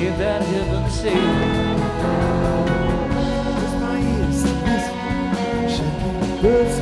gave that heaven seal. Close my ears to listen, shaking birds